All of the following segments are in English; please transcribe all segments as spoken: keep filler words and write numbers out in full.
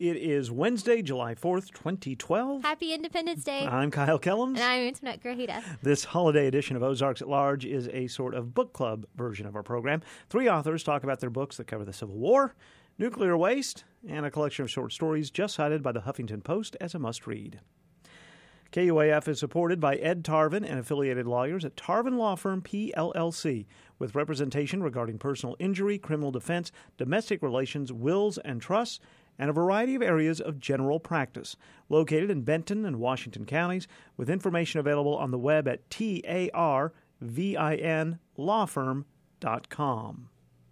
It is Wednesday, July fourth, twenty twelve. Happy Independence Day. I'm Kyle Kellums. And I'm Antoinette Grajeda. This holiday edition of Ozarks at Large is a sort of book club version of our program. Three authors talk about their books that cover the Civil War, nuclear waste, and a collection of short stories just cited by the Huffington Post as a must-read. K U A F is supported by Ed Tarvin and affiliated lawyers at Tarvin Law Firm, P L L C, with representation regarding personal injury, criminal defense, domestic relations, wills and trusts, and a variety of areas of general practice. Located in Benton and Washington counties, with information available on the web at tarvin law firm dot com.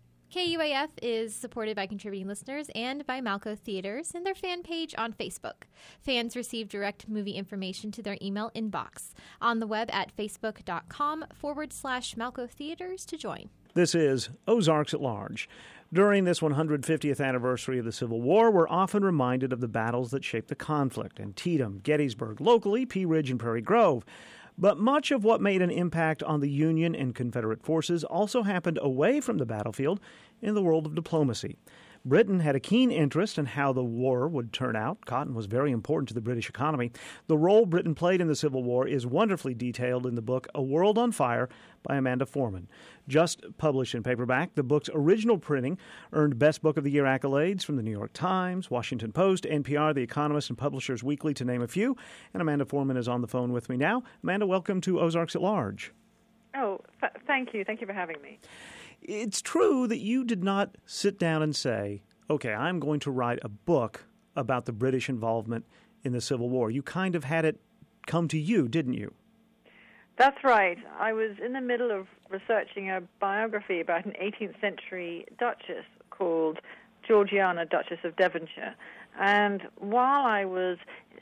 K U A F is supported by contributing listeners and by Malco Theaters and their fan page on Facebook. Fans receive direct movie information to their email inbox on the web at facebook.com forward slash Malco Theaters to join. This is Ozarks at Large. During this one hundred fiftieth anniversary of the Civil War, we're often reminded of the battles that shaped the conflict: Antietam, Gettysburg, locally, Pea Ridge and Prairie Grove. But much of what made an impact on the Union and Confederate forces also happened away from the battlefield in the world of diplomacy. Britain had a keen interest in how the war would turn out. Cotton was very important to the British economy. The role Britain played in the Civil War is wonderfully detailed in the book A World on Fire by Amanda Foreman. Just published in paperback, the book's original printing earned Best Book of the Year accolades from the New York Times, Washington Post, N P R, The Economist, and Publishers Weekly, to name a few. And Amanda Foreman is on the phone with me now. Amanda, welcome to Ozarks at Large. Oh, th- thank you. Thank you for having me. It's true that you did not sit down and say, okay, I'm going to write a book about the British involvement in the Civil War. You kind of had it come to you, didn't you? That's right. I was in the middle of researching a biography about an eighteenth century duchess called Georgiana, Duchess of Devonshire. And while I was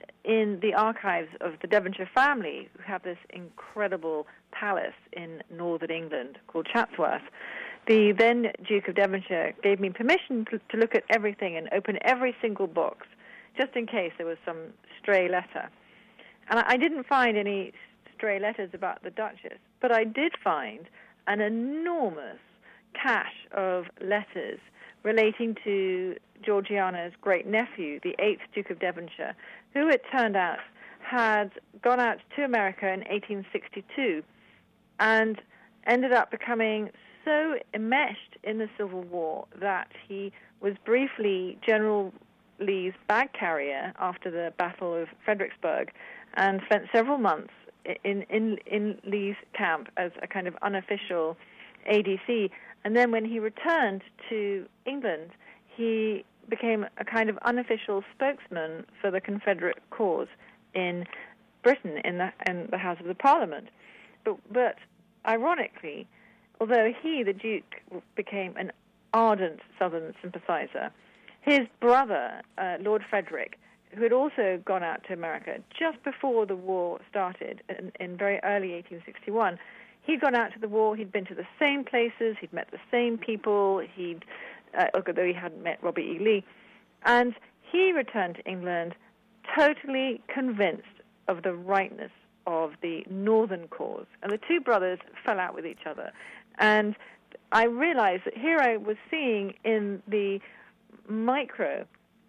in the archives of the Devonshire family, who have this incredible palace in northern England called Chatsworth, the then Duke of Devonshire gave me permission to, to look at everything and open every single box, just in case there was some stray letter. And I, I didn't find any stray letters about the Duchess, but I did find an enormous cache of letters relating to Georgiana's great-nephew, the eighth Duke of Devonshire, who, it turned out, had gone out to America in eighteen sixty-two and ended up becoming so enmeshed in the Civil War that he was briefly General Lee's bag carrier after the Battle of Fredericksburg and spent several months in, in, in Lee's camp as a kind of unofficial A D C. And then when he returned to England, he became a kind of unofficial spokesman for the Confederate cause in Britain, in the, in the House of the Parliament. But, but ironically, although he, the Duke, became an ardent Southern sympathizer, his brother, uh, Lord Frederick, who had also gone out to America just before the war started in, in very early eighteen sixty-one, he'd gone out to the war, he'd been to the same places, he'd met the same people, he'd, uh, although he hadn't met Robert E. Lee, and he returned to England totally convinced of the rightness of the Northern cause. And the two brothers fell out with each other. And I realized that here I was seeing in the micro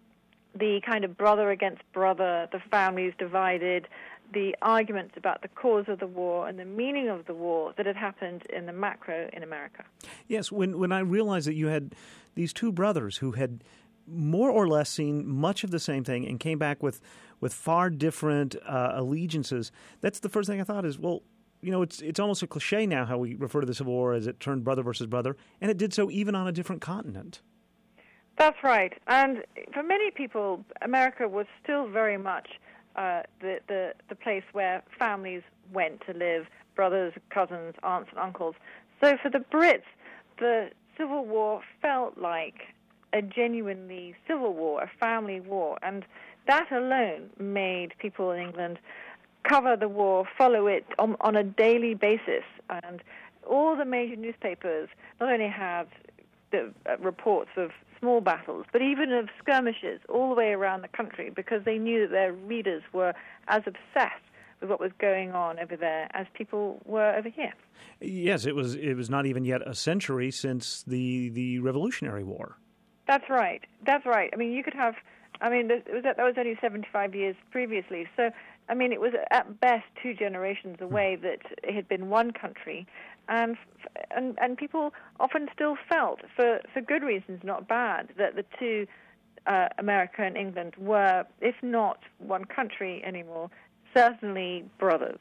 the kind of brother against brother, the families divided, the arguments about the cause of the war and the meaning of the war that had happened in the macro in America. Yes, when when I realized that you had these two brothers who had more or less seen much of the same thing and came back with, with far different uh, allegiances, that's the first thing I thought is, well, you know, it's it's almost a cliche now how we refer to the Civil War as it turned brother versus brother, and it did so even on a different continent. That's right. And for many people, America was still very much uh, the, the, the place where families went to live, brothers, cousins, aunts, and uncles. So for the Brits, the Civil War felt like a genuinely civil war, a family war. And that alone made people in England cover the war, follow it on, on a daily basis. And all the major newspapers not only had the uh, reports of small battles, but even of skirmishes all the way around the country, because they knew that their readers were as obsessed with what was going on over there as people were over here. Yes, it was it was not even yet a century since the, the Revolutionary War. That's right. That's right. I mean, you could have I mean, it was, that was only seventy-five years previously. So, I mean, it was at best two generations away that it had been one country. And and and people often still felt, for, for good reasons, not bad, that the two, uh, America and England, were, if not one country anymore, certainly brothers.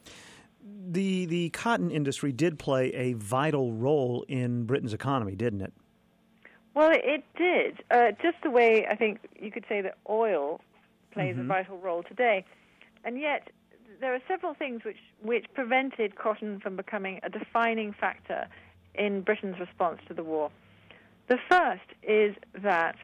The the cotton industry did play a vital role in Britain's economy, didn't it? Well, it, it did. Uh, just the way I think you could say that oil plays Mm-hmm. a vital role today. And yet, there are several things which, which prevented cotton from becoming a defining factor in Britain's response to the war. The first is that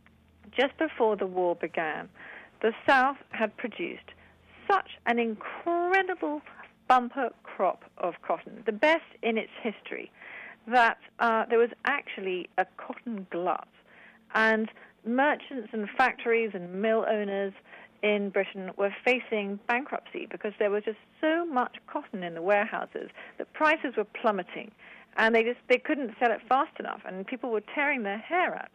just before the war began, the South had produced such an incredible bumper crop of cotton, the best in its history, that uh, there was actually a cotton glut. And merchants and factories and mill owners in Britain were facing bankruptcy because there was just so much cotton in the warehouses that prices were plummeting, and they just they couldn't sell it fast enough, and people were tearing their hair out.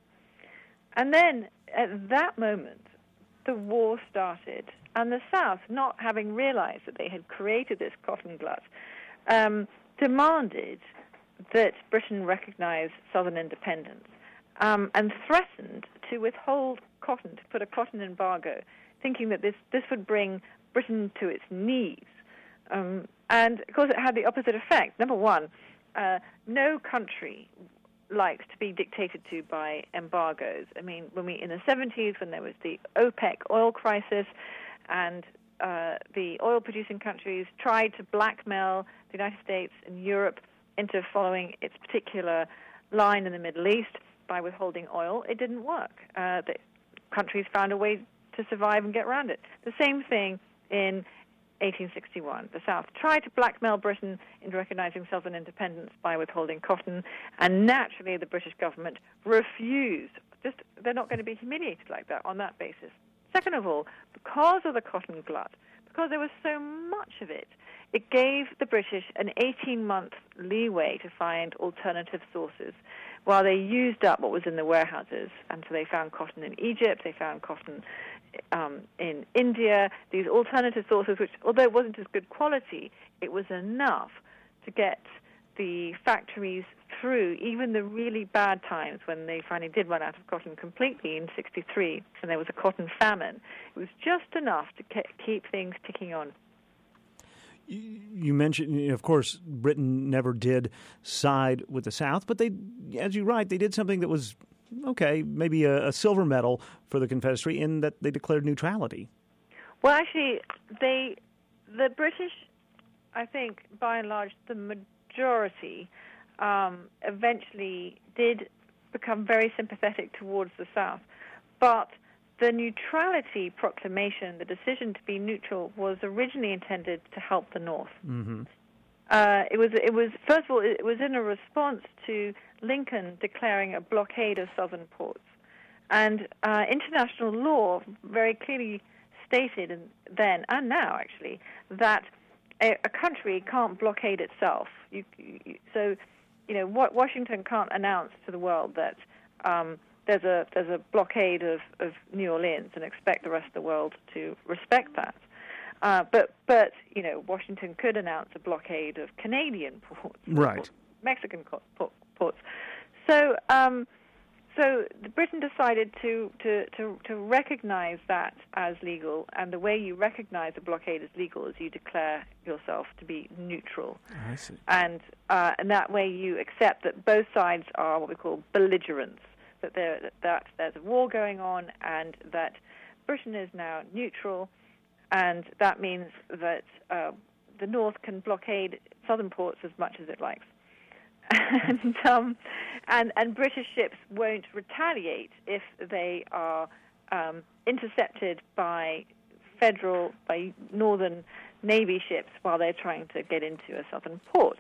And then at that moment, the war started, and the South, not having realized that they had created this cotton glut, um, demanded that Britain recognize Southern independence, um, and threatened to withhold cotton, to put a cotton embargo, thinking that this, this would bring Britain to its knees. Um, and, of course, it had the opposite effect. Number one, uh, no country likes to be dictated to by embargoes. I mean, when we in the seventies, when there was the OPEC oil crisis, and uh, the oil-producing countries tried to blackmail the United States and Europe into following its particular line in the Middle East by withholding oil, it didn't work. Uh, the countries found a way to survive and get around it. The same thing in eighteen sixty-one. The South tried to blackmail Britain into recognizing Southern independence by withholding cotton, and naturally the British government refused. Just, they're not going to be humiliated like that on that basis. Second of all, because of the cotton glut, because there was so much of it, it gave the British an eighteen-month leeway to find alternative sources while they used up what was in the warehouses. And so they found cotton in Egypt, they found cotton um, in India, these alternative sources, which, although it wasn't as good quality, it was enough to get the factories through even the really bad times when they finally did run out of cotton completely in sixty-three, and there was a cotton famine. It was just enough to ke- keep things ticking on. You mentioned, of course, Britain never did side with the South, but they, as you write, they did something that was, okay, maybe a, a silver medal for the Confederacy in that they declared neutrality. Well, actually, they, the British, I think, by and large, the majority, um, eventually did become very sympathetic towards the South. But the neutrality proclamation, the decision to be neutral, was originally intended to help the North. Mm-hmm. Uh, it was, it was first of all, it was in a response to Lincoln declaring a blockade of southern ports. And uh, international law very clearly stated in, then and now, actually, that a, a country can't blockade itself. You, you, so, you know, what Washington can't announce to the world that um, there's a there's a blockade of, of New Orleans and expect the rest of the world to respect that. Uh, but but you know, Washington could announce a blockade of Canadian ports, right? Or Mexican ports. So um, so Britain decided to, to to to recognize that as legal, and the way you recognize a blockade as legal is you declare yourself to be neutral. I see. And uh, and that way you accept that both sides are what we call belligerents. That, there, that there's a war going on, and that Britain is now neutral, and that means that uh, the North can blockade southern ports as much as it likes, and, um, and and British ships won't retaliate if they are um, intercepted by federal, by Northern Navy ships while they're trying to get into a southern port.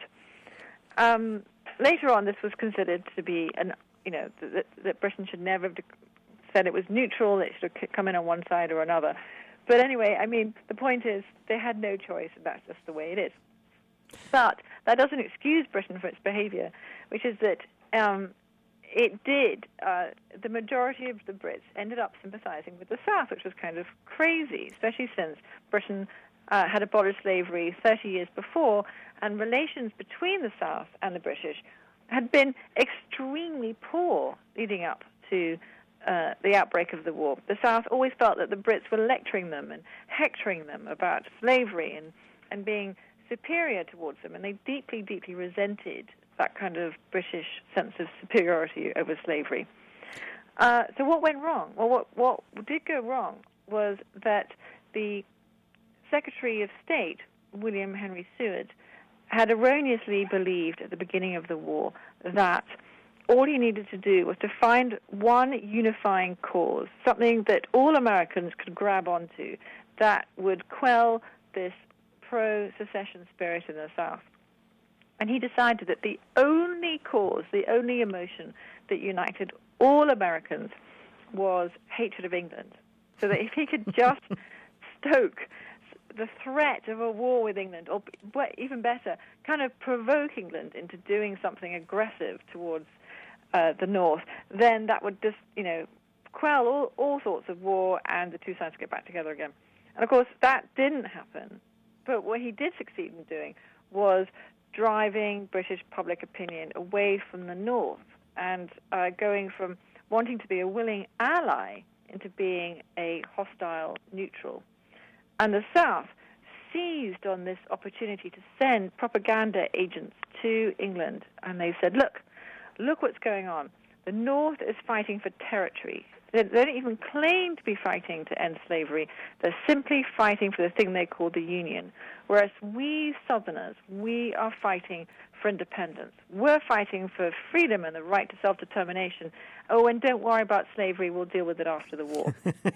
Um, later on, this was considered to be an You know, that, that Britain should never have said it was neutral, it should have come in on one side or another. But anyway, I mean, the point is they had no choice, and that's just the way it is. But that doesn't excuse Britain for its behavior, which is that um, it did. Uh, the majority of the Brits ended up sympathizing with the South, which was kind of crazy, especially since Britain uh, had abolished slavery thirty years before, and relations between the South and the British had been extremely poor leading up to uh, the outbreak of the war. The South always felt that the Brits were lecturing them and hectoring them about slavery and, and being superior towards them, and they deeply, deeply resented that kind of British sense of superiority over slavery. Uh, so what went wrong? Well, what, what did go wrong was that the Secretary of State, William Henry Seward, had erroneously believed at the beginning of the war that all he needed to do was to find one unifying cause, something that all Americans could grab onto that would quell this pro-secession spirit in the South. And he decided that the only cause, the only emotion that united all Americans was hatred of England. So that if he could just stoke the threat of a war with England, or even better, kind of provoke England into doing something aggressive towards uh, the North, then that would just, you know, quell all, all sorts of war and the two sides get back together again. And of course, that didn't happen. But what he did succeed in doing was driving British public opinion away from the North and uh, going from wanting to be a willing ally into being a hostile neutral. And the South seized on this opportunity to send propaganda agents to England. And they said, look, look what's going on. The North is fighting for territory. They don't even claim to be fighting to end slavery. They're simply fighting for the thing they call the Union. Whereas we Southerners, we are fighting for independence. We're fighting for freedom and the right to self-determination. Oh, and don't worry about slavery. We'll deal with it after the war.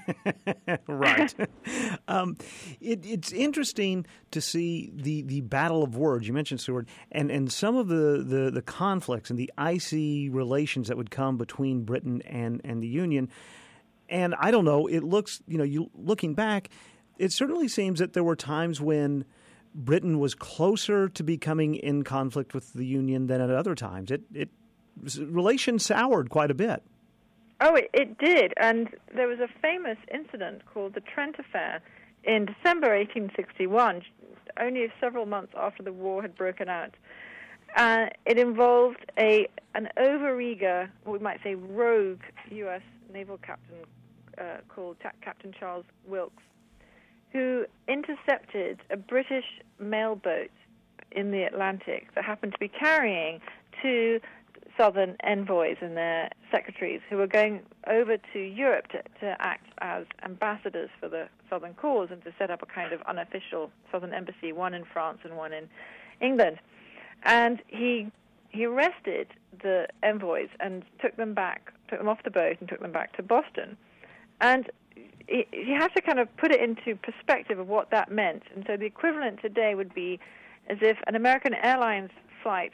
Right. um, it, it's interesting to see the, the battle of words. You mentioned Seward, and, and some of the, the, the conflicts and the icy relations that would come between Britain and, and the Union. And I don't know, it looks, you know, you looking back, it certainly seems that there were times when Britain was closer to becoming in conflict with the Union than at other times. It, it relations soured quite a bit. Oh, it, it did. And there was a famous incident called the Trent Affair in December eighteen sixty-one, only several months after the war had broken out. Uh, it involved a an overeager, what we might say rogue U S naval captain uh, called Ta- Captain Charles Wilkes, who intercepted a British mail boat in the Atlantic that happened to be carrying two Southern envoys and their secretaries who were going over to Europe to, to act as ambassadors for the Southern cause and to set up a kind of unofficial Southern embassy, one in France and one in England. And he he arrested the envoys and took them back, took them off the boat and took them back to Boston. And you have to kind of put it into perspective of what that meant. And so the equivalent today would be as if an American Airlines flight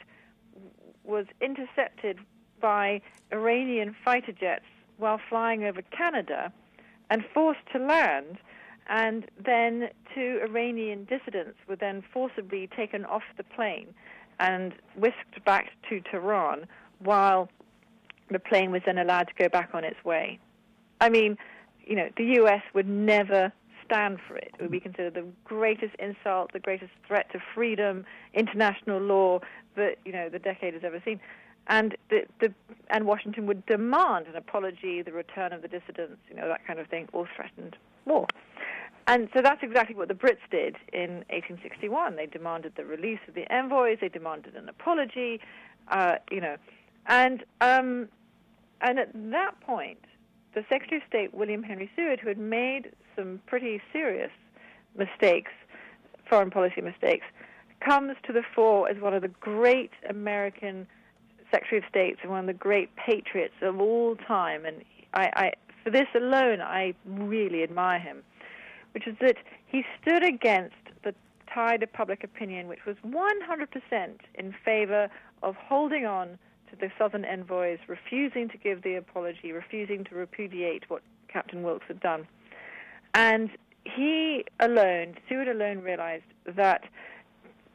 was intercepted by Iranian fighter jets while flying over Canada and forced to land, and then two Iranian dissidents were then forcibly taken off the plane and whisked back to Tehran while the plane was then allowed to go back on its way. I mean, you know, the U S would never stand for it. It would be considered the greatest insult, the greatest threat to freedom, international law that, you know, the decade has ever seen. And the, the and Washington would demand an apology, the return of the dissidents, you know, that kind of thing, or threatened war. And so that's exactly what the Brits did in eighteen sixty-one. They demanded the release of the envoys. They demanded an apology, uh, you know. And um, and at that point, the Secretary of State, William Henry Seward, who had made some pretty serious mistakes, foreign policy mistakes, comes to the fore as one of the great American Secretary of States and one of the great patriots of all time. And I, I, for this alone, I really admire him, which is that he stood against the tide of public opinion, which was one hundred percent in favor of holding on to the Southern envoys, refusing to give the apology, refusing to repudiate what Captain Wilkes had done. And he alone, Seward alone, realized that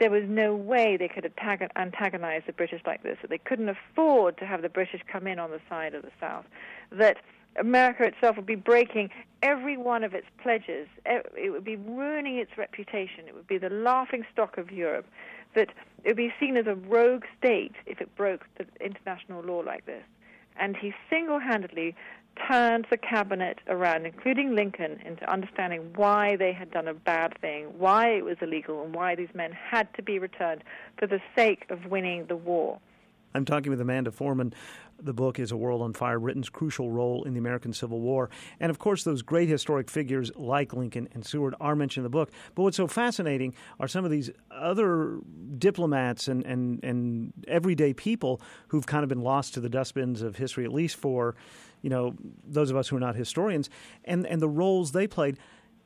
there was no way they could antag- antagonize the British like this, that they couldn't afford to have the British come in on the side of the South, that America itself would be breaking every one of its pledges. It would be ruining its reputation. It would be the laughingstock of Europe, that it would be seen as a rogue state if it broke the international law like this. And he single-handedly turned the cabinet around, including Lincoln, into understanding why they had done a bad thing, why it was illegal, and why these men had to be returned for the sake of winning the war. I'm talking with Amanda Foreman. The book is A World on Fire, Britain's Crucial Role in the American Civil War. And, of course, those great historic figures like Lincoln and Seward are mentioned in the book. But what's so fascinating are some of these other diplomats and, and, and everyday people who've kind of been lost to the dustbins of history, at least for, you know, those of us who are not historians, and, and the roles they played.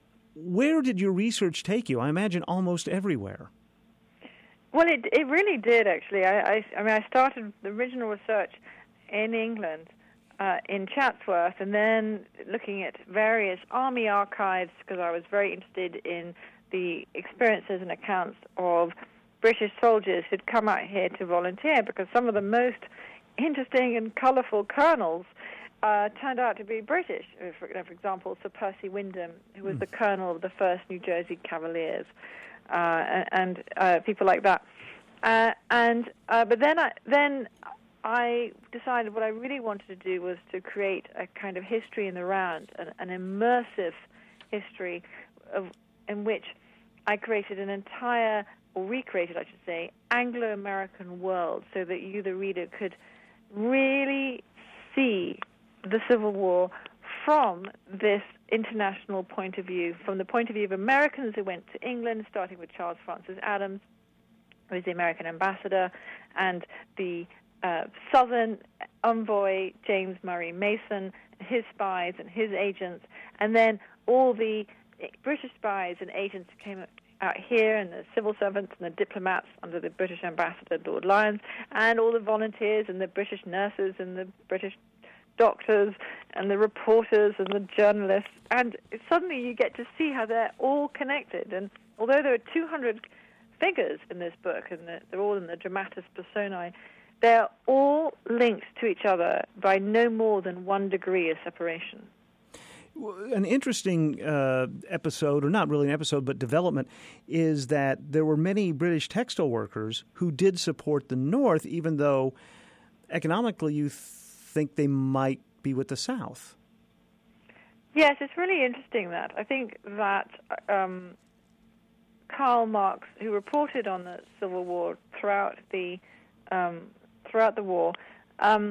Where did your research take you? I imagine almost everywhere. Well, it it really did, actually. I, I, I mean, I started the original research in England, uh, in Chatsworth, and then looking at various army archives, because I was very interested in the experiences and accounts of British soldiers who'd come out here to volunteer, because some of the most interesting and colourful colonels uh, turned out to be British. For, for example, Sir Percy Wyndham, who was mm. the colonel of the first New Jersey Cavaliers. Uh, and uh, people like that, uh, and uh, but then I then I decided what I really wanted to do was to create a kind of history in the round, an, an immersive history, of, in which I created an entire, or recreated, I should say, Anglo-American world, so that you, the reader, could really see the Civil War from this international point of view, from the point of view of Americans who went to England, starting with Charles Francis Adams, who was the American ambassador, and the uh, Southern envoy, James Murray Mason, his spies and his agents, and then all the British spies and agents who came out here, and the civil servants and the diplomats under the British ambassador, Lord Lyons, and all the volunteers and the British nurses and the British doctors and the reporters and the journalists, and suddenly you get to see how they're all connected. And although there are two hundred figures in this book, and they're all in the dramatis personae, they're all linked to each other by no more than one degree of separation. An interesting uh, episode, or not really an episode, but development, is that there were many British textile workers who did support the North, even though economically you th- think they might be with the South. Yes, it's really interesting that. I think that um, Karl Marx, who reported on the Civil War throughout the um, throughout the war, um,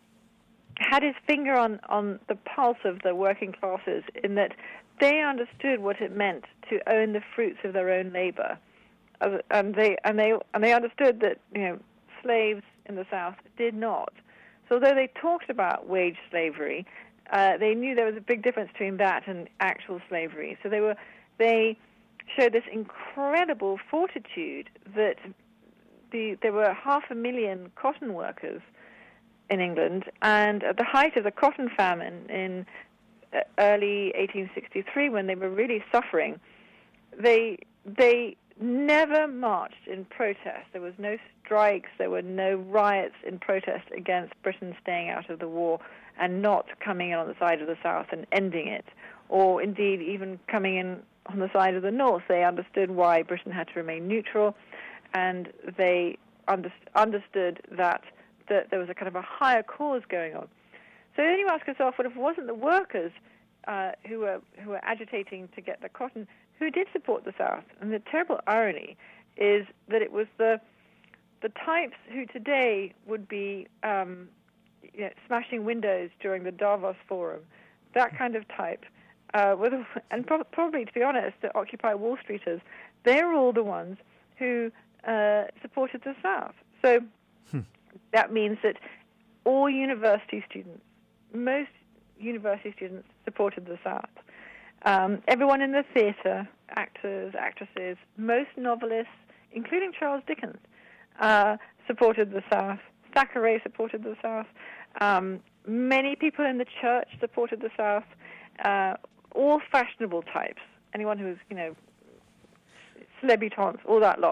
had his finger on, on the pulse of the working classes, in that they understood what it meant to own the fruits of their own labor, uh, and they and they and they understood that, you know, slaves in the South did not. So although they talked about wage slavery, uh, they knew there was a big difference between that and actual slavery. So they were they showed this incredible fortitude that the there were half a million cotton workers in England, and at the height of the cotton famine in early eighteen sixty-three, when they were really suffering, they they never marched in protest. There was no strikes, there were no riots in protest against Britain staying out of the war and not coming in on the side of the South and ending it, or indeed even coming in on the side of the North. They understood why Britain had to remain neutral, and they under- understood that that there was a kind of a higher cause going on. So then you ask yourself, well, if it wasn't the workers uh, who were who were agitating to get the cotton, who did support the South? And the terrible irony is that it was the the types who today would be um, you know, smashing windows during the Davos Forum, that kind of type, uh, with, and pro- probably, to be honest, the Occupy Wall Streeters, they're all the ones who uh, supported the South. So hmm. that means that all university students, most university students supported the South. Um, everyone in the theatre, actors, actresses, most novelists, including Charles Dickens, uh, supported the South. Thackeray supported the South. Um, many people in the church supported the South. Uh, all fashionable types, anyone who's, you know, celebritantes, all that lot,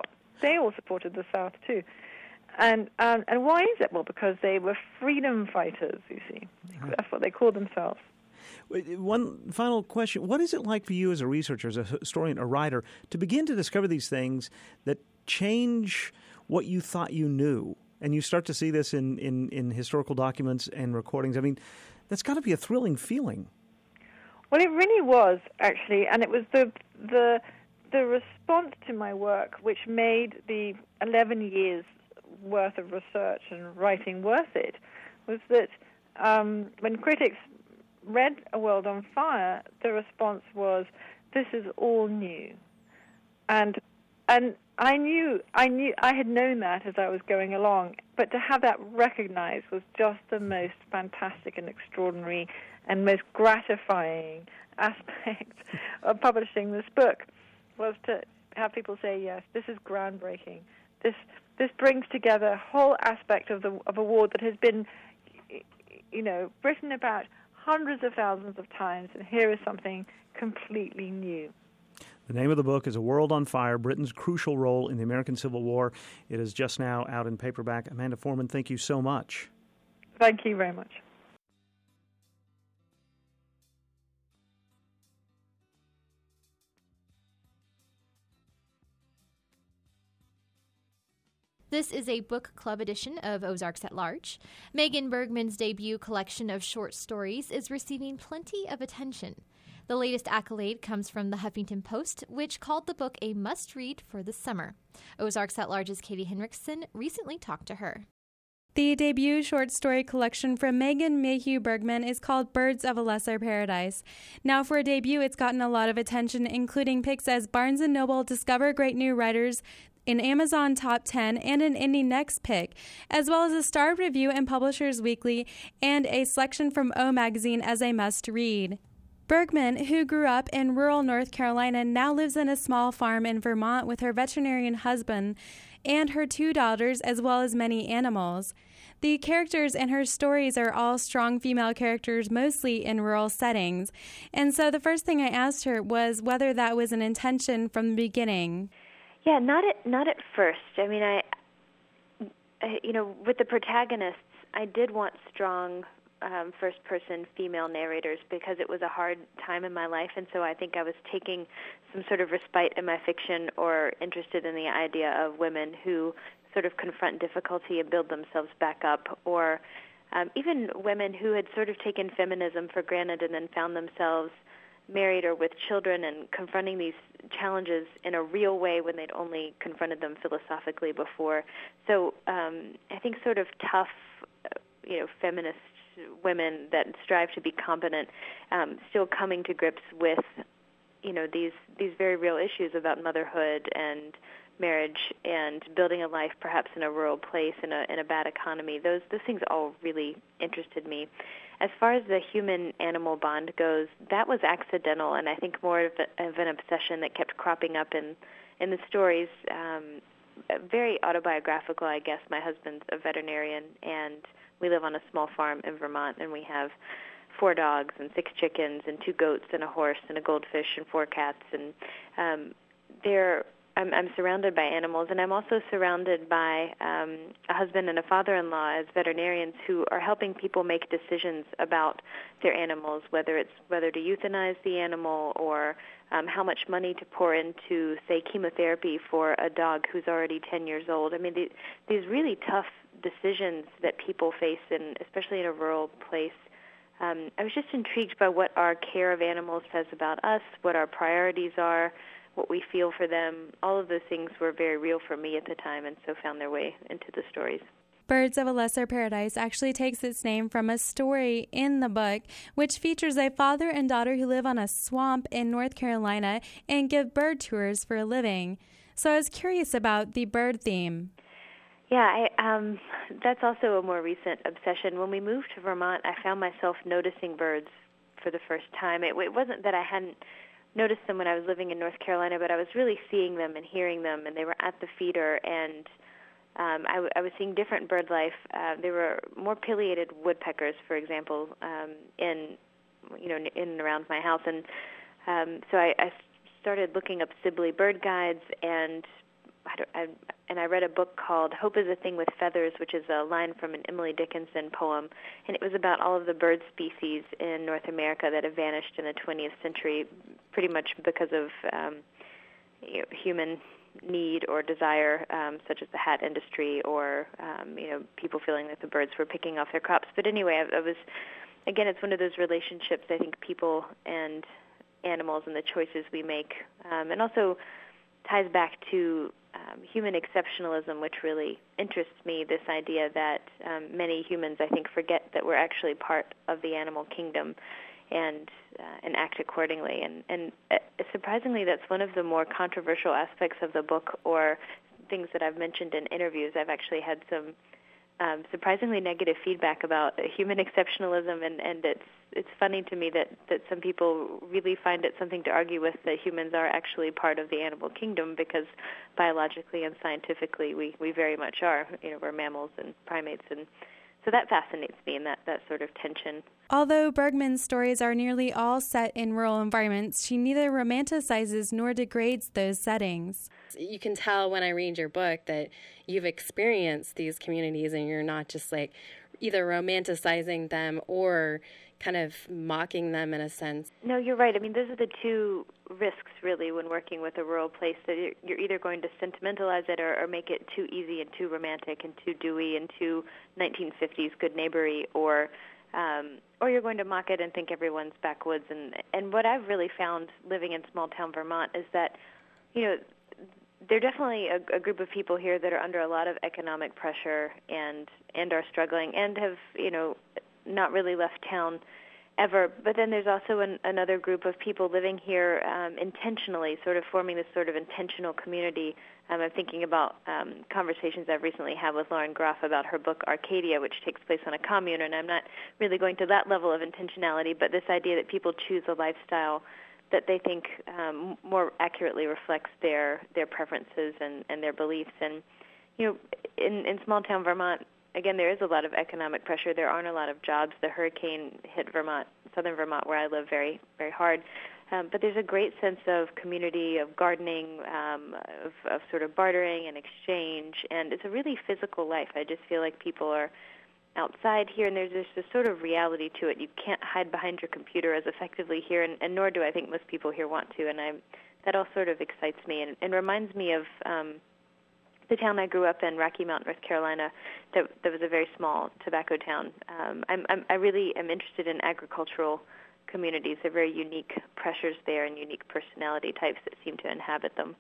they all supported the South too. And um, and why is it? Well, because they were freedom fighters, you see. That's what they called themselves. One final question. What is it like for you as a researcher, as a historian, a writer, to begin to discover these things that change what you thought you knew? And you start to see this in, in, in historical documents and recordings. I mean, that's got to be a thrilling feeling. Well, it really was, actually. And it was the the the response to my work which made the eleven years worth of research and writing worth it, was that um, when critics read A World on Fire, the response was, "This is all new," and and I knew I knew I had known that as I was going along, but to have that recognized was just the most fantastic and extraordinary and most gratifying aspect of publishing this book, was to have people say, "Yes, this is groundbreaking. This this brings together a whole aspect of the of a war that has been, you know, written about hundreds of thousands of times, and here is something completely new." The name of the book is A World on Fire, Britain's Crucial Role in the American Civil War. It is just now out in paperback. Amanda Foreman, thank you so much. Thank you very much. This is a book club edition of Ozarks at Large. Megan Bergman's debut collection of short stories is receiving plenty of attention. The latest accolade comes from the Huffington Post, which called the book a must-read for the summer. Ozarks at Large's Katie Henriksen recently talked to her. The debut short story collection from Megan Mayhew Bergman is called Birds of a Lesser Paradise. Now, for a debut, it's gotten a lot of attention, including picks as Barnes and Noble Discover Great New Writers, an Amazon Top ten, and an Indie Next pick, as well as a Star Review and Publishers Weekly, and a selection from O Magazine as a must-read. Bergman, who grew up in rural North Carolina, now lives in a small farm in Vermont with her veterinarian husband and her two daughters, as well as many animals. The characters in her stories are all strong female characters, mostly in rural settings. And so the first thing I asked her was whether that was an intention from the beginning. Yeah, not at not at first. I mean, I, I you know, with the protagonists, I did want strong um, first-person female narrators because it was a hard time in my life, and so I think I was taking some sort of respite in my fiction, or interested in the idea of women who sort of confront difficulty and build themselves back up, or um, even women who had sort of taken feminism for granted and then found themselves married or with children and confronting these challenges in a real way when they'd only confronted them philosophically before. So um, I think sort of tough, you know, feminist women that strive to be competent, um, still coming to grips with, you know, these these very real issues about motherhood and marriage and building a life perhaps in a rural place in a in a bad economy. Those those things all really interested me. As far as the human-animal bond goes, that was accidental, and I think more of, a, of an obsession that kept cropping up in, in the stories. Um, very autobiographical, I guess. My husband's a veterinarian, and we live on a small farm in Vermont, and we have four dogs and six chickens and two goats and a horse and a goldfish and four cats. And um, they're I'm, I'm surrounded by animals, and I'm also surrounded by um, a husband and a father-in-law as veterinarians who are helping people make decisions about their animals, whether it's whether to euthanize the animal or um, how much money to pour into, say, chemotherapy for a dog who's already ten years old. I mean, the, these really tough decisions that people face, in, especially in a rural place. Um, I was just intrigued by what our care of animals says about us, what our priorities are, what we feel for them. All of those things were very real for me at the time, and so found their way into the stories. Birds of a Lesser Paradise actually takes its name from a story in the book, which features a father and daughter who live on a swamp in North Carolina and give bird tours for a living. So I was curious about the bird theme. Yeah, I, um, that's also a more recent obsession. When we moved to Vermont, I found myself noticing birds for the first time. It, it wasn't that I hadn't noticed them when I was living in North Carolina, but I was really seeing them and hearing them, and they were at the feeder, and um, I, w- I was seeing different bird life. Uh, there were more pileated woodpeckers, for example, um, in you know in and around my house, and um, so I, I started looking up Sibley bird guides, and I don't, I, and I read a book called Hope is a Thing with Feathers, which is a line from an Emily Dickinson poem, and it was about all of the bird species in North America that have vanished in the twentieth century, pretty much because of um, you know, human need or desire, um, such as the hat industry, or um, you know, people feeling that the birds were picking off their crops. But anyway, I, I was, again, it's one of those relationships, I think, people and animals and the choices we make, um, and also ties back to um, human exceptionalism, which really interests me, this idea that um, many humans, I think, forget that we're actually part of the animal kingdom and uh, and act accordingly. And, and uh, surprisingly, that's one of the more controversial aspects of the book, or things that I've mentioned in interviews. I've actually had some um, surprisingly negative feedback about human exceptionalism, and, and it's it's funny to me that, that some people really find it something to argue with, that humans are actually part of the animal kingdom, because biologically and scientifically we, we very much are. You know, we're mammals and primates, and so that fascinates me, and that, that sort of tension. Although Bergman's stories are nearly all set in rural environments, she neither romanticizes nor degrades those settings. You can tell when I read your book that you've experienced these communities, and you're not just like either romanticizing them or kind of mocking them in a sense. No, you're right. I mean, those are the two risks, really, when working with a rural place, that you're, you're either going to sentimentalize it or, or make it too easy and too romantic and too dewy and too nineteen fifties good neighbory, or um, or you're going to mock it and think everyone's backwoods. And, and what I've really found living in small-town Vermont is that, you know, there are definitely a, a group of people here that are under a lot of economic pressure and and are struggling and have, you know, not really left town ever. But then there's also an, another group of people living here um, intentionally, sort of forming this sort of intentional community. Um, I'm thinking about um, conversations I've recently had with Lauren Groff about her book Arcadia, which takes place on a commune, and I'm not really going to that level of intentionality, but this idea that people choose a lifestyle that they think um, more accurately reflects their their preferences and, and their beliefs. And, you know, in, in small-town Vermont, again, there is a lot of economic pressure. There aren't a lot of jobs. The hurricane hit Vermont, southern Vermont, where I live, very, very hard. Um, but there's a great sense of community, of gardening, um, of, of sort of bartering and exchange, and it's a really physical life. I just feel like people are outside here, and there's this, this sort of reality to it. You can't hide behind your computer as effectively here, and, and nor do I think most people here want to, and I, that all sort of excites me and, and reminds me of um, the town I grew up in, Rocky Mount, North Carolina, that, that was a very small tobacco town. Um, I'm, I'm, I really am interested in agricultural communities. There are very unique pressures there and unique personality types that seem to inhabit them.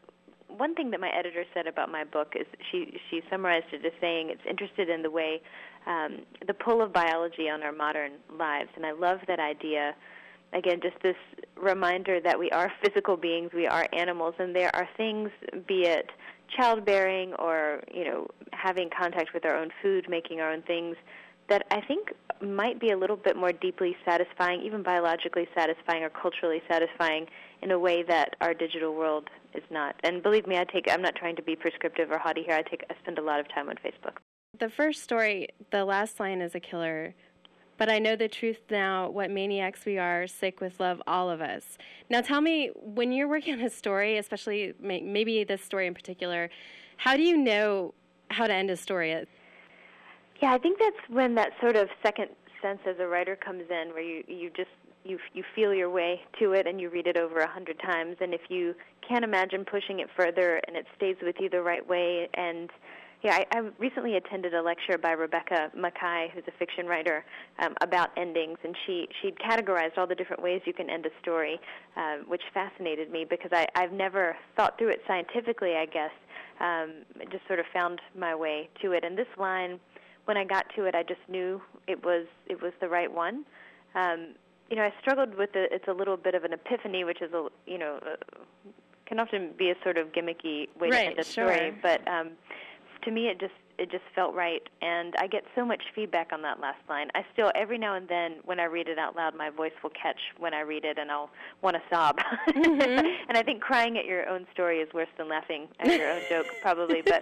One thing that my editor said about my book is she, she summarized it as saying it's interested in the way, um, the pull of biology on our modern lives. And I love that idea. Again, just this reminder that we are physical beings, we are animals, and there are things, be it childbearing or, you know, having contact with our own food, making our own things, that I think might be a little bit more deeply satisfying, even biologically satisfying or culturally satisfying, in a way that our digital world is not. And believe me, I take I'm not trying to be prescriptive or haughty here. I take I spend a lot of time on Facebook. The first story, the last line is a killer. But I know the truth now, what maniacs we are, sick with love, all of us. Now tell me, when you're working on a story, especially maybe this story in particular, how do you know how to end a story? Yeah, I think that's when that sort of second sense as a writer comes in, where you, you just you you feel your way to it and you read it over a hundred times. And if you can't imagine pushing it further and it stays with you the right way, and yeah, I, I recently attended a lecture by Rebecca Mackay, who's a fiction writer, um, about endings, and she she'd categorized all the different ways you can end a story, um, which fascinated me because I, I've never thought through it scientifically, I guess. Um, just sort of found my way to it. And this line, when I got to it, I just knew it was it was the right one. Um, you know, I struggled with the, it's a little bit of an epiphany, which is, a you know, uh, can often be a sort of gimmicky way right, to end a sure. story. But um, to me, it just it just felt right, and I get so much feedback on that last line. I still, every now and then, when I read it out loud, my voice will catch when I read it, and I'll want to sob. Mm-hmm. And I think crying at your own story is worse than laughing at your own joke, probably. But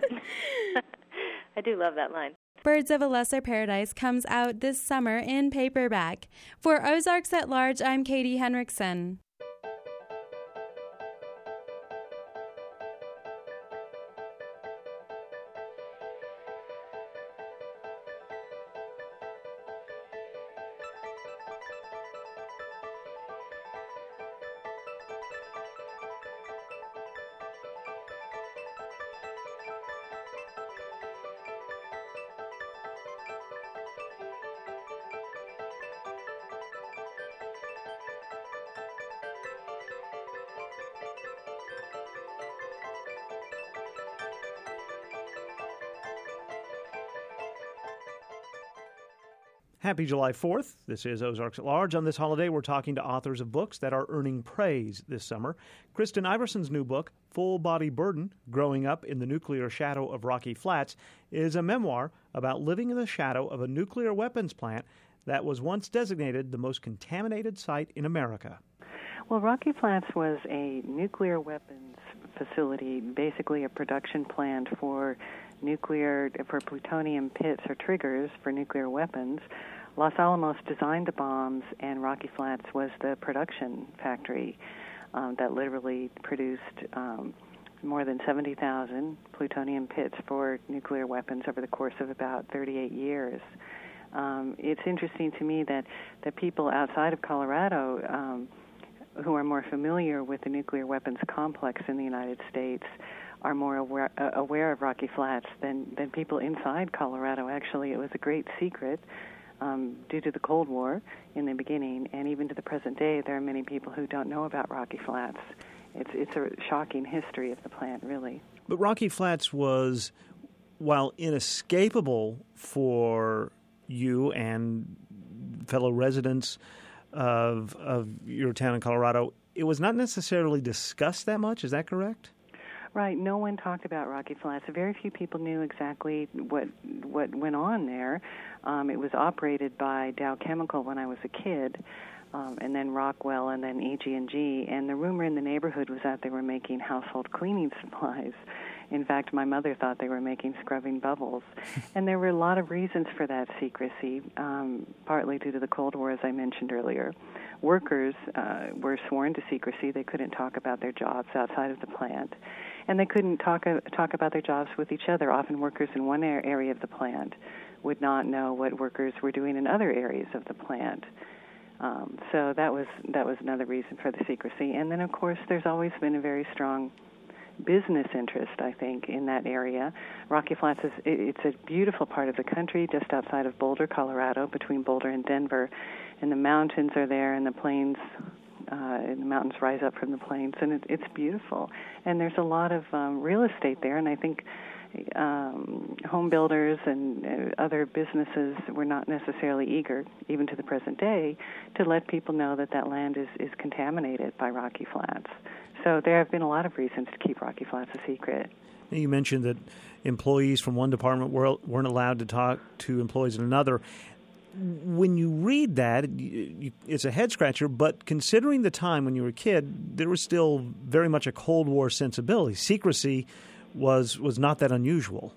I do love that line. Birds of a Lesser Paradise comes out this summer in paperback. For Ozarks at Large, I'm Katie Henriksen. Happy July fourth. This is Ozarks at Large. On this holiday, we're talking to authors of books that are earning praise this summer. Kristen Iverson's new book, Full Body Burden, Growing Up in the Nuclear Shadow of Rocky Flats, is a memoir about living in the shadow of a nuclear weapons plant that was once designated the most contaminated site in America. Well, Rocky Flats was a nuclear weapons facility, basically a production plant for nuclear, for plutonium pits or triggers for nuclear weapons. Los Alamos designed the bombs, and Rocky Flats was the production factory um, that literally produced um, more than seventy thousand plutonium pits for nuclear weapons over the course of about thirty-eight years. Um, it's interesting to me that, that people outside of Colorado um, who are more familiar with the nuclear weapons complex in the United States are more aware, uh, aware of Rocky Flats than, than people inside Colorado. Actually, it was a great secret um, due to the Cold War in the beginning, and even to the present day, there are many people who don't know about Rocky Flats. It's, it's a shocking history of the plant, really. But Rocky Flats was, while inescapable for you and fellow residents of of your town in Colorado, it was not necessarily discussed that much. Is that correct? Right. No one talked about Rocky Flats. Very few people knew exactly what what went on there. Um, it was operated by Dow Chemical when I was a kid, um, and then Rockwell, and then E G and G. And the rumor in the neighborhood was that they were making household cleaning supplies. In fact, my mother thought they were making scrubbing bubbles. And there were a lot of reasons for that secrecy, um, partly due to the Cold War, as I mentioned earlier. Workers uh, were sworn to secrecy. They couldn't talk about their jobs outside of the plant. And they couldn't talk uh, talk about their jobs with each other. Often workers in one area of the plant would not know what workers were doing in other areas of the plant. Um, so that was that was another reason for the secrecy. And then, of course, there's always been a very strong business interest, I think, in that area. Rocky Flats is it's a beautiful part of the country, just outside of Boulder, Colorado, between Boulder and Denver, and the mountains are there, and the plains, uh, and the mountains rise up from the plains, and it, it's beautiful. And there's a lot of um, real estate there, and I think um, home builders and uh, other businesses were not necessarily eager, even to the present day, to let people know that that land is, is contaminated by Rocky Flats. So there have been a lot of reasons to keep Rocky Flats a secret. You mentioned that employees from one department weren't allowed to talk to employees in another. When you read that, it's a head-scratcher, but considering the time when you were a kid, there was still very much a Cold War sensibility. Secrecy was, was not that unusual.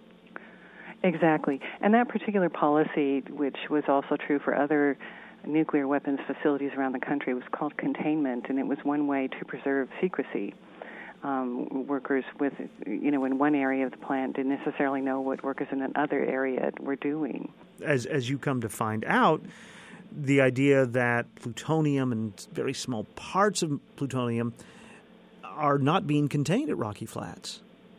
Exactly. And that particular policy, which was also true for other nuclear weapons facilities around the country, was called containment, and it was one way to preserve secrecy. Um, workers with, you know, in one area of the plant didn't necessarily know what workers in another area were doing. As as you come to find out, the idea that plutonium and very small parts of plutonium are not being contained at Rocky Flats.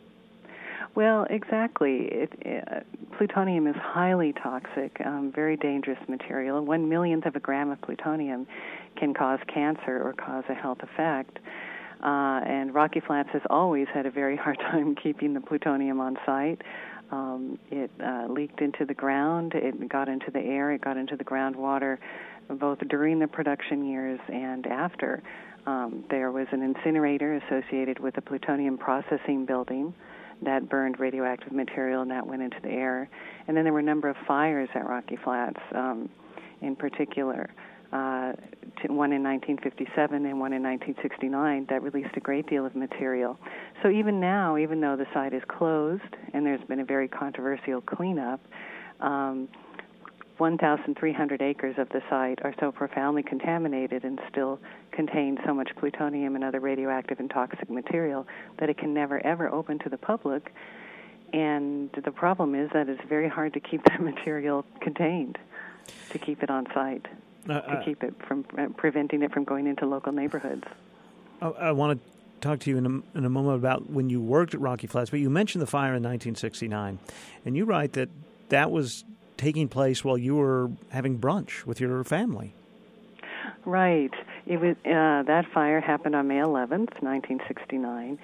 Well, exactly. It, uh, plutonium is highly toxic, um, very dangerous material. One millionth of a gram of plutonium can cause cancer or cause a health effect. Uh, and Rocky Flats has always had a very hard time keeping the plutonium on site. Um, it uh, leaked into the ground, it got into the air, it got into the groundwater, both during the production years and after. Um, there was an incinerator associated with the plutonium processing building that burned radioactive material, and that went into the air. And then there were a number of fires at Rocky Flats, um, in particular, uh, one in nineteen fifty-seven and one in nineteen sixty-nine that released a great deal of material. So even now, even though the site is closed and there's been a very controversial cleanup, um, one thousand three hundred acres of the site are so profoundly contaminated and still contain so much plutonium and other radioactive and toxic material that it can never, ever open to the public. And the problem is that it's very hard to keep that material contained, to keep it on site, uh, to uh, keep it from uh, preventing it from going into local neighborhoods. I, I want to talk to you in a, in a moment about when you worked at Rocky Flats, but you mentioned the fire in nineteen sixty-nine, and you write that that was taking place while you were having brunch with your family. Right. It was uh, that fire happened on May eleventh, nineteen sixty-nine,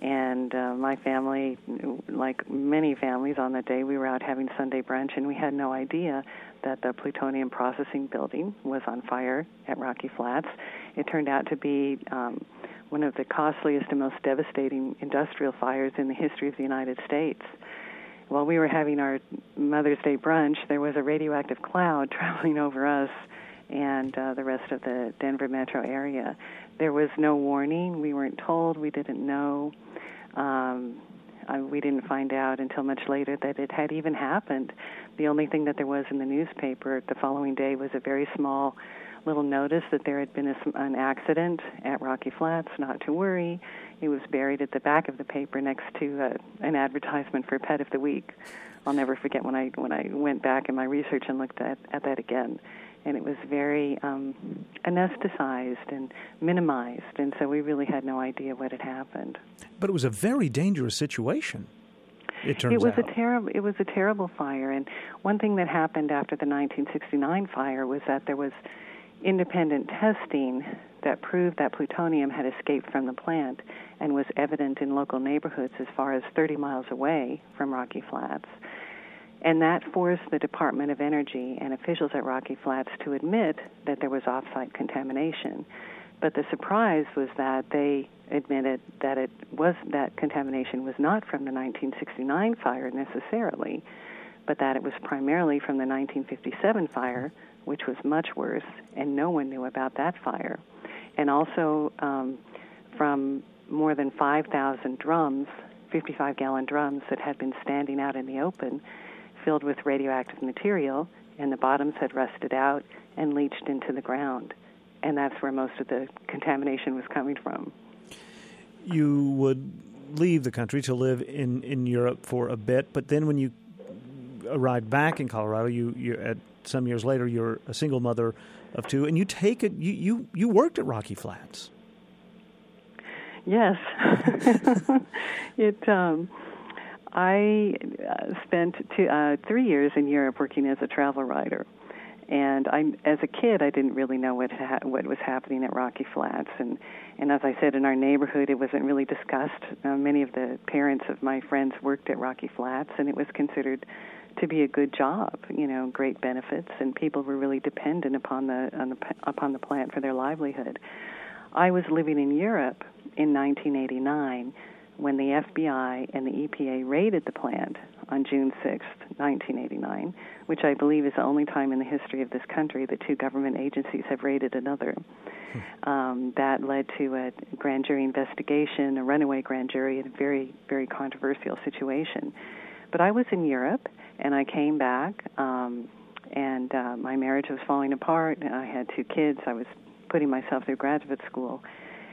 And uh, my family, like many families on that day, we were out having Sunday brunch, and we had no idea that the plutonium processing building was on fire at Rocky Flats. It turned out to be um, one of the costliest and most devastating industrial fires in the history of the United States. While we were having our Mother's Day brunch, there was a radioactive cloud traveling over us and uh, the rest of the Denver metro area. There was no warning. We weren't told. We didn't know. Um, uh, we didn't find out until much later that it had even happened. The only thing that there was in the newspaper the following day was a very small little notice that there had been a, an accident at Rocky Flats, not to worry. It was buried at the back of the paper next to uh, an advertisement for Pet of the Week. I'll never forget when I when I went back in my research and looked at, at that again. And it was very um, anesthetized and minimized, and so we really had no idea what had happened. But it was a very dangerous situation, it turns it was out. A terrible, it was a terrible fire, and one thing that happened after the nineteen sixty-nine fire was that there was independent testing that proved that plutonium had escaped from the plant and was evident in local neighborhoods as far as thirty miles away from Rocky Flats. And that forced the Department of Energy and officials at Rocky Flats to admit that there was off-site contamination. But the surprise was that they admitted that it was that contamination was not from the nineteen sixty-nine fire necessarily, but that it was primarily from the nineteen fifty-seven fire, which was much worse, and no one knew about that fire. And also um, from more than five thousand drums, fifty-five gallon drums that had been standing out in the open, filled with radioactive material, and the bottoms had rusted out and leached into the ground. And that's where most of the contamination was coming from. You would leave the country to live in, in Europe for a bit, but then when you arrived back in Colorado, you, you at some years later, you're a single mother of two, and you take it. You you, you worked at Rocky Flats. Yes, it. Um, I uh, spent two, uh, three years in Europe working as a travel writer, and I, as a kid, I didn't really know what ha- what was happening at Rocky Flats, and and as I said, in our neighborhood, it wasn't really discussed. Uh, many of the parents of my friends worked at Rocky Flats, and it was considered to be a good job, you know, great benefits, and people were really dependent upon the, on the upon the plant for their livelihood. I was living in Europe in nineteen eighty-nine when the F B I and the E P A raided the plant on June sixth, nineteen eighty-nine, which I believe is the only time in the history of this country that two government agencies have raided another. Hmm. Um, that led to a grand jury investigation, a runaway grand jury, and a very, very controversial situation. But I was in Europe, and I came back, um, and uh, my marriage was falling apart, and I had two kids. I was putting myself through graduate school,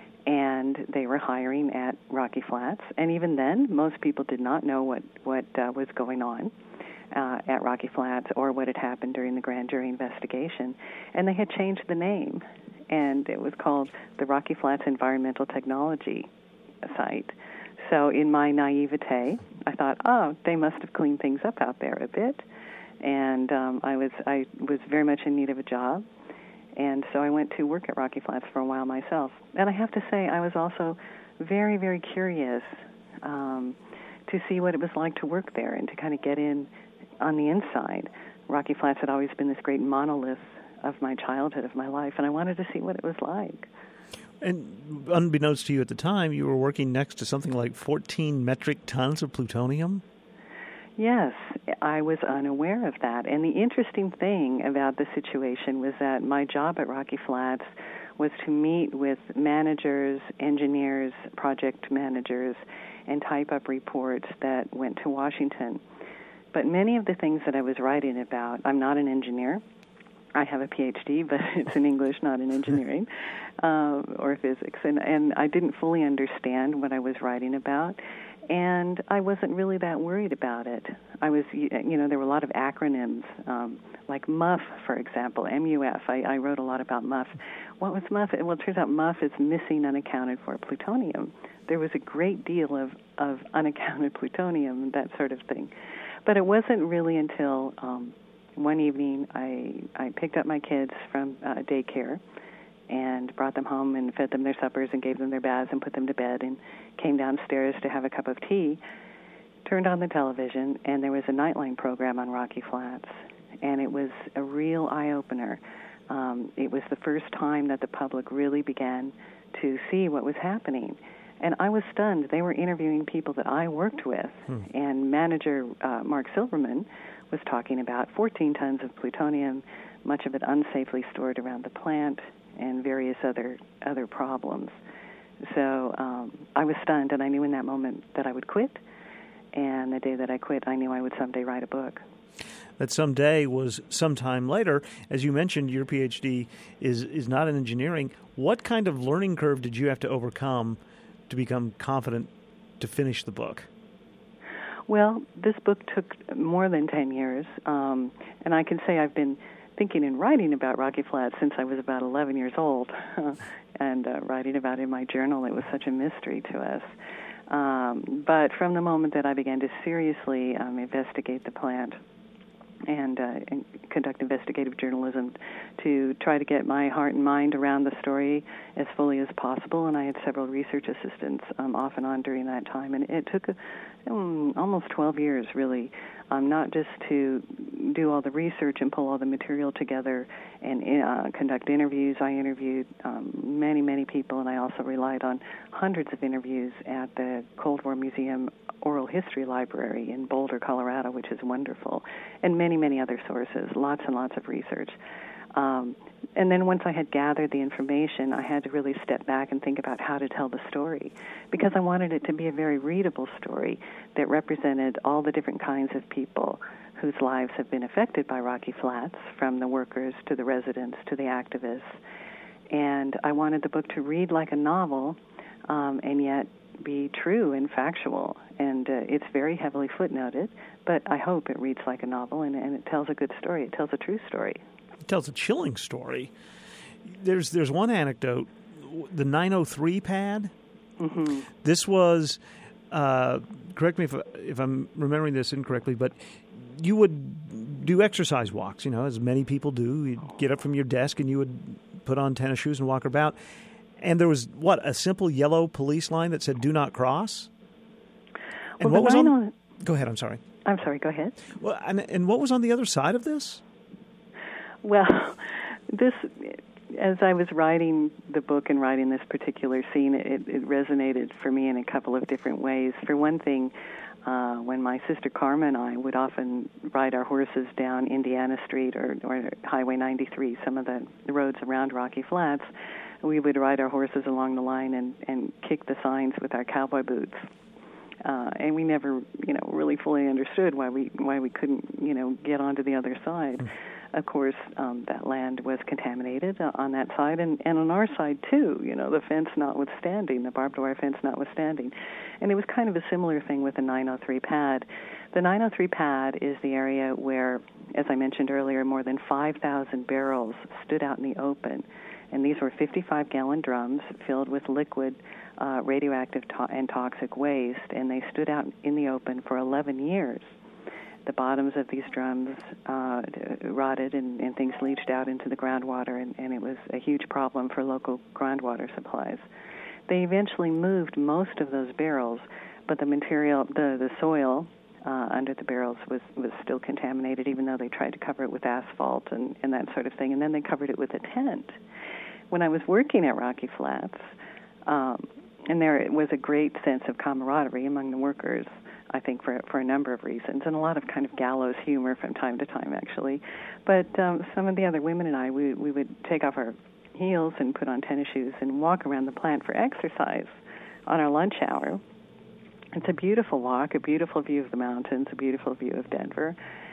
and they were hiring at Rocky Flats. And even then, most people did not know what, what uh, was going on uh, at Rocky Flats or what had happened during the grand jury investigation. And they had changed the name, and it was called the Rocky Flats Environmental Technology Site. So in my naivete, I thought, oh, they must have cleaned things up out there a bit. And um, I was I was very much in need of a job. And so I went to work at Rocky Flats for a while myself. And I have to say, I was also very, very curious um, to see what it was like to work there and to kind of get in on the inside. Rocky Flats had always been this great monolith of my childhood, of my life, and I wanted to see what it was like. And unbeknownst to you at the time, you were working next to something like fourteen metric tons of plutonium? Yes, I was unaware of that. And the interesting thing about the situation was that my job at Rocky Flats was to meet with managers, engineers, project managers, and type up reports that went to Washington. But many of the things that I was writing about, I'm not an engineer. I have a P H D, but it's in English, not in engineering uh, or physics. And, and I didn't fully understand what I was writing about, and I wasn't really that worried about it. I was, you know, there were a lot of acronyms, um, like M U F, for example, M U F. I, I wrote a lot about M U F. What was M U F? Well, it turns out M U F is missing unaccounted for plutonium. There was a great deal of, of unaccounted plutonium, that sort of thing. But it wasn't really until... Um, One evening, I, I picked up my kids from uh, daycare, and brought them home and fed them their suppers and gave them their baths and put them to bed and came downstairs to have a cup of tea, turned on the television, and there was a Nightline program on Rocky Flats, and it was a real eye-opener. Um, it was the first time that the public really began to see what was happening. And I was stunned. They were interviewing people that I worked with, hmm. and manager uh, Mark Silverman was talking about fourteen tons of plutonium, much of it unsafely stored around the plant, and various other other problems. So um, I was stunned, and I knew in that moment that I would quit. And the day that I quit, I knew I would someday write a book. That someday was sometime later. As you mentioned, your PhD is is not in engineering. What kind of learning curve did you have to overcome to become confident to finish the book? Well, this book took more than ten years, um, and I can say I've been thinking and writing about Rocky Flats since I was about eleven years old, and uh, writing about it in my journal. It was such a mystery to us. Um, but from the moment that I began to seriously um, investigate the plant and, uh, and conduct investigative journalism to try to get my heart and mind around the story as fully as possible, and I had several research assistants um, off and on during that time, and it took a, um, almost twelve years, really, um, not just to do all the research and pull all the material together and uh, conduct interviews. I interviewed um, many, many people, and I also relied on hundreds of interviews at the Cold War Museum Oral History Library in Boulder, Colorado, which is wonderful, and many, many other sources, lots and lots of research. Um, and then once I had gathered the information, I had to really step back and think about how to tell the story, because I wanted it to be a very readable story that represented all the different kinds of people whose lives have been affected by Rocky Flats, from the workers to the residents to the activists. And I wanted the book to read like a novel, um, and yet be true and factual. And uh, it's very heavily footnoted, but I hope it reads like a novel, and, and it tells a good story. It tells a true story. It tells a chilling story. There's there's one anecdote, the nine oh three pad. Mm-hmm. This was, uh, correct me if if I'm remembering this incorrectly, but you would do exercise walks, you know, as many people do. You'd get up from your desk and you would put on tennis shoes and walk about. And there was, what, a simple yellow police line that said, "Do not cross"? And well, what was on... on... Go ahead, I'm sorry. I'm sorry, go ahead. Well, and, and what was on the other side of this? Well, this, as I was writing the book and writing this particular scene, it, it resonated for me in a couple of different ways. For one thing, uh, when my sister Karma and I would often ride our horses down Indiana Street or, or Highway ninety-three, some of the, the roads around Rocky Flats, we would ride our horses along the line and, and kick the signs with our cowboy boots. Uh, and we never, you know, really fully understood why we why we couldn't, you know, get onto the other side. Mm. Of course, um, that land was contaminated uh, on that side, and, and on our side too. You know, the fence notwithstanding, the barbed wire fence notwithstanding, and it was kind of a similar thing with the nine oh three pad. The nine oh three pad is the area where, as I mentioned earlier, more than five thousand barrels stood out in the open, and these were fifty-five gallon drums filled with liquid. Uh, radioactive to- and toxic waste, and they stood out in the open for eleven years. The bottoms of these drums uh, rotted and, and things leached out into the groundwater, and, and it was a huge problem for local groundwater supplies. They eventually moved most of those barrels, but the material, the, the soil uh, under the barrels was, was still contaminated, even though they tried to cover it with asphalt and, and that sort of thing, and then they covered it with a tent. When I was working at Rocky Flats, um, and there was a great sense of camaraderie among the workers, I think, for for a number of reasons, and a lot of kind of gallows humor from time to time, actually. But um, some of the other women and I, we, we would take off our heels and put on tennis shoes and walk around the plant for exercise on our lunch hour. It's a beautiful walk, a beautiful view of the mountains, a beautiful view of Denver.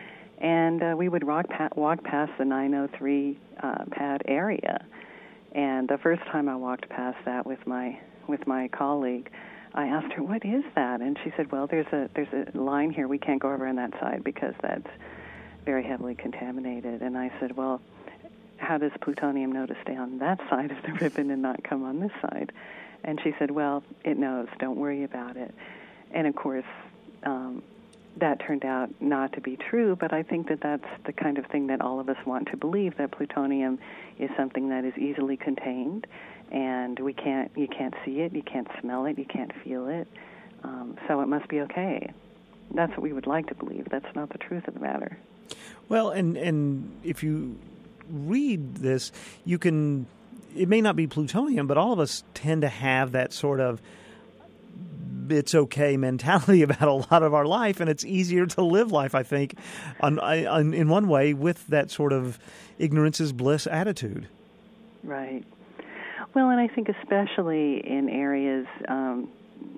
And uh, we would walk, pa- walk past the nine oh three uh, pad area. And the first time I walked past that with my with my colleague, I asked her, "What is that?" And she said, "Well, there's a there's a line here. We can't go over on that side because that's very heavily contaminated." And I said, "Well, how does plutonium know to stay on that side of the ribbon and not come on this side?" And she said, "Well, it knows. Don't worry about it." And of course, um, that turned out not to be true, but I think that that's the kind of thing that all of us want to believe, that plutonium is something that is easily contained, and we can't, you can't see it, you can't smell it, you can't feel it, um, so it must be okay. That's what we would like to believe. That's not the truth of the matter. Well, and and if you read this, you can, it may not be plutonium, but all of us tend to have that sort of it's okay mentality about a lot of our life, and it's easier to live life, I think, on, on, in one way with that sort of ignorance is bliss attitude. Right. Well, and I think especially in areas um,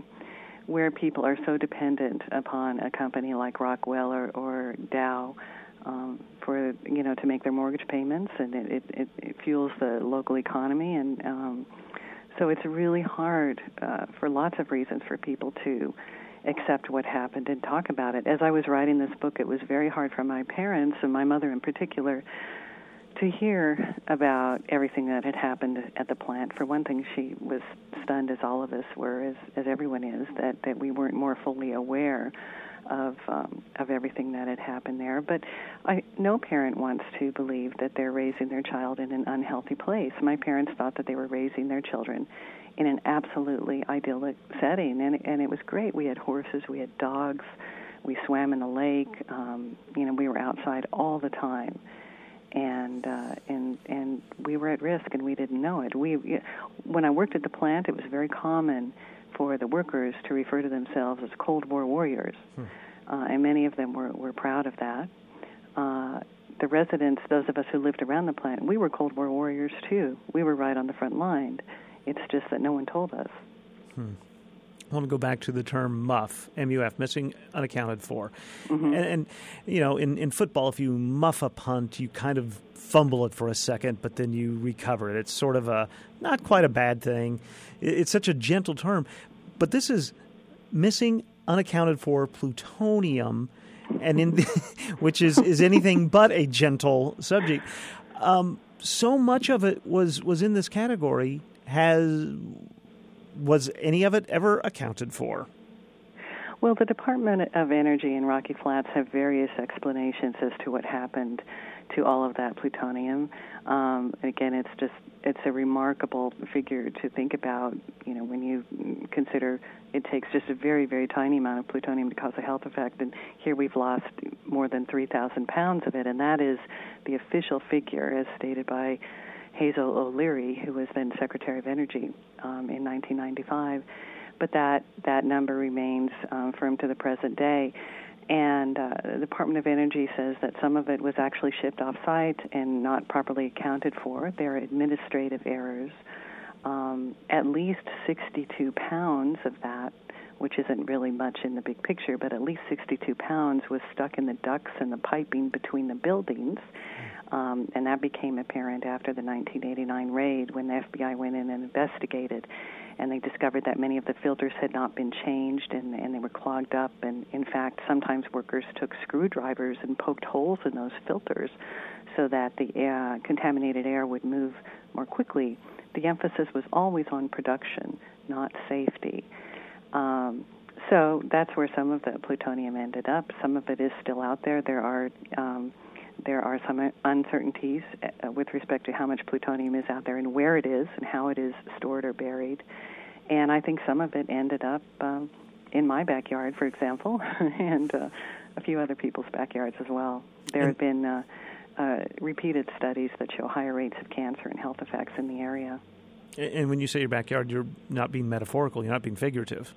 where people are so dependent upon a company like Rockwell or, or Dow um, for, you know, to make their mortgage payments, and it, it, it fuels the local economy, and um, so it's really hard uh, for lots of reasons for people to accept what happened and talk about it. As I was writing this book, it was very hard for my parents, and my mother in particular, to hear about everything that had happened at the plant. For one thing, she was stunned, as all of us were, as, as everyone is, that, that we weren't more fully aware of um, of everything that had happened there. But I, no parent wants to believe that they're raising their child in an unhealthy place. My parents thought that they were raising their children in an absolutely idyllic setting, and and it was great. We had horses, we had dogs, we swam in the lake. Um, you know, we were outside all the time, and uh, and and we were at risk, and we didn't know it. We, when I worked at the plant, it was very common for the workers to refer to themselves as Cold War warriors, hmm. uh, and many of them were, were proud of that. Uh, the residents, those of us who lived around the plant, we were Cold War warriors too. We were right on the front line. It's just that no one told us. Hmm. I want to go back to the term M U F, M U F, missing unaccounted for. Mm-hmm. And, and, you know, in, in football, if you muff a punt, you kind of fumble it for a second, but then you recover it. It's sort of a, not quite a bad thing. It's such a gentle term. But this is missing unaccounted for plutonium, and in the, which is, is anything but a gentle subject. Um, so much of it was, was in this category. Has was any of it ever accounted for? Well, the Department of Energy in Rocky Flats have various explanations as to what happened to all of that plutonium. Um, again, it's just it's a remarkable figure to think about. You know, when you consider it takes just a very, very tiny amount of plutonium to cause a health effect, and here we've lost more than three thousand pounds of it, and that is the official figure, as stated by Hazel O'Leary, who was then Secretary of Energy um, in nineteen ninety-five. But that, that number remains um, firm to the present day. And uh, the Department of Energy says that some of it was actually shipped off-site and not properly accounted for. There are administrative errors. Um, at least sixty-two pounds of that, which isn't really much in the big picture, but at least sixty-two pounds was stuck in the ducts and the piping between the buildings. Um, and that became apparent after the nineteen eighty-nine raid, when the F B I went in and investigated. And they discovered that many of the filters had not been changed, and, and they were clogged up. And, in fact, sometimes workers took screwdrivers and poked holes in those filters so that the air, contaminated air would move more quickly. The emphasis was always on production, not safety. Um, so that's where some of the plutonium ended up. Some of it is still out there. There are um, there are some uncertainties uh, with respect to how much plutonium is out there and where it is and how it is stored or buried. And I think some of it ended up um, in my backyard, for example, and uh, a few other people's backyards as well. There have been uh, uh, repeated studies that show higher rates of cancer and health effects in the area. And when you say your backyard, you're not being metaphorical, you're not being figurative.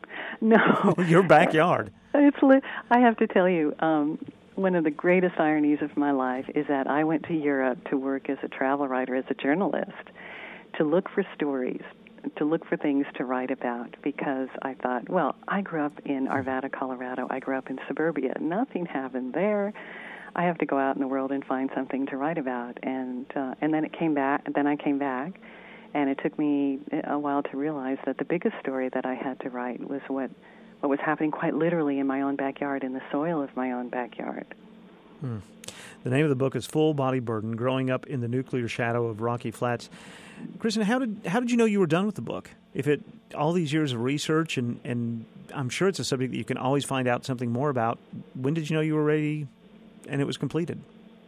No. Your backyard. It's li- I have to tell you, um, one of the greatest ironies of my life is that I went to Europe to work as a travel writer, as a journalist, to look for stories, to look for things to write about, because I thought, well, I grew up in Arvada, Colorado. I grew up in suburbia. Nothing happened there. I have to go out in the world and find something to write about. And uh, and then it came back. And then I came back, and it took me a while to realize that the biggest story that I had to write was what what was happening quite literally in my own backyard, in the soil of my own backyard. Hmm. The name of the book is Full Body Burden, Growing Up in the Nuclear Shadow of Rocky Flats. Kristen, how did how did you know you were done with the book? If it all these years of research, and, and I'm sure it's a subject that you can always find out something more about, when did you know you were ready and it was completed?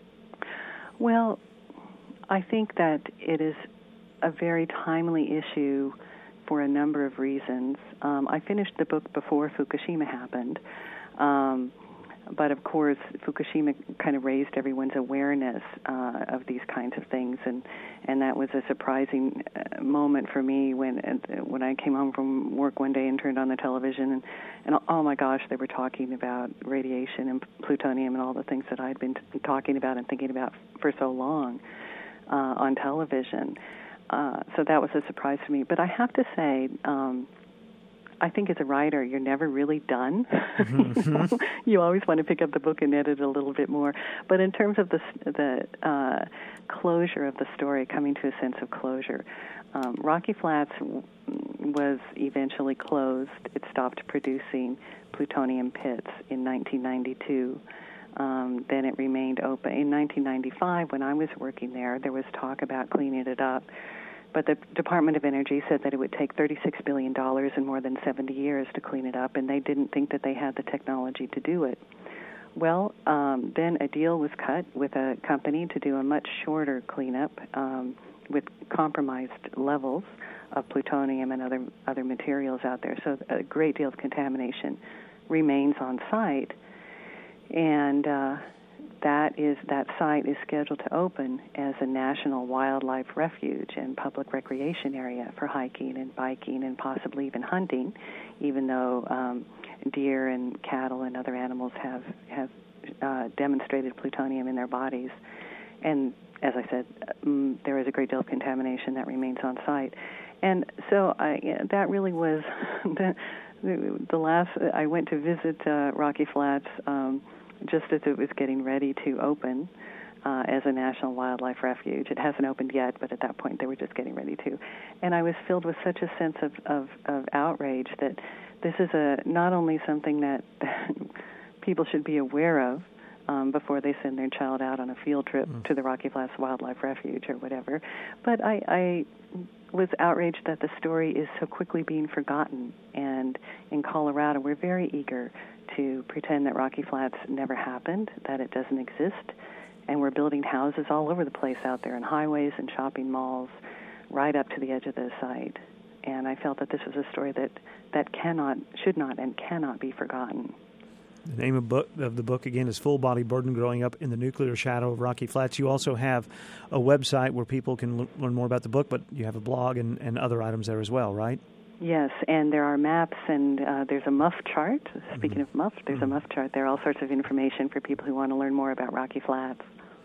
Well, I think that it is a very timely issue for a number of reasons. Um, I finished the book before Fukushima happened. Um, But, of course, Fukushima kind of raised everyone's awareness uh, of these kinds of things, and, and that was a surprising uh, moment for me when uh, when I came home from work one day and turned on the television, and, and oh, my gosh, they were talking about radiation and plutonium and all the things that I'd been t- talking about and thinking about for so long uh, on television. Uh, so that was a surprise to me. But I have to say... Um, I think as a writer, you're never really done. Mm-hmm. you know? You always want to pick up the book and edit a little bit more. But in terms of the the uh, closure of the story, coming to a sense of closure, um, Rocky Flats w- was eventually closed. It stopped producing plutonium pits in nineteen ninety-two. Um, then it remained open. In nineteen ninety-five, when I was working there, there was talk about cleaning it up. But the Department of Energy said that it would take thirty-six billion dollars and more than seventy years to clean it up, and they didn't think that they had the technology to do it. Well, um, then a deal was cut with a company to do a much shorter cleanup um, with compromised levels of plutonium and other other materials out there. So a great deal of contamination remains on site, and uh, that is that site is scheduled to open as a national wildlife refuge and public recreation area for hiking and biking and possibly even hunting, even though um, deer and cattle and other animals have have uh, demonstrated plutonium in their bodies. And as I said, um, there is a great deal of contamination that remains on site. And so I, that really was the, the last. I went to visit uh, Rocky Flats um, just as it was getting ready to open uh, as a national wildlife refuge. It hasn't opened yet, but at that point they were just getting ready to. And I was filled with such a sense of, of, of outrage that this is a not only something that, that people should be aware of um, before they send their child out on a field trip mm. to the Rocky Flats Wildlife Refuge or whatever, but I, I was outraged that the story is so quickly being forgotten. And in Colorado, we're very eager to pretend that Rocky Flats never happened, that it doesn't exist, and we're building houses all over the place out there, and highways and shopping malls, right up to the edge of the site. And I felt that this was a story that, that cannot, should not, and cannot be forgotten. The name of, book, of the book, again, is Full Body Burden, Growing Up in the Nuclear Shadow of Rocky Flats. You also have a website where people can l- learn more about the book, but you have a blog and, and other items there as well, right? Yes, and there are maps, and uh, there's a muff chart. Speaking mm-hmm. of muff, there's mm-hmm. a muff chart. There are all sorts of information for people who want to learn more about Rocky Flats.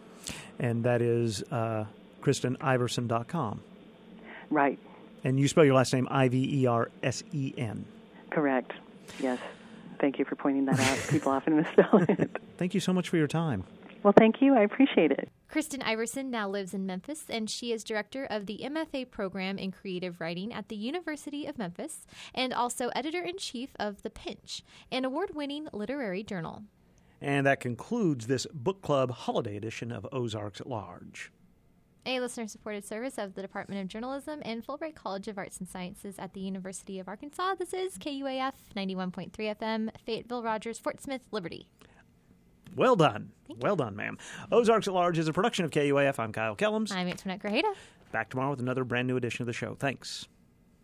And that is uh, Kristen Iversen dot com. Right. And you spell your last name I V E R S E N. Correct, yes. Thank you for pointing that out. People often misspell it. Thank you so much for your time. Well, thank you. I appreciate it. Kristen Iversen now lives in Memphis, and she is director of the M F A program in creative writing at the University of Memphis, and also editor-in-chief of The Pinch, an award-winning literary journal. And that concludes this book club holiday edition of Ozarks at Large. A listener-supported service of the Department of Journalism and Fulbright College of Arts and Sciences at the University of Arkansas. This is K U A F ninety-one point three F M, Fayetteville, Rogers, Fort Smith, Liberty. Well done. Well done, ma'am. Ozarks at Large is a production of K U A F. I'm Kyle Kellums. I'm Antoinette Grajeda. Back tomorrow with another brand new edition of the show. Thanks.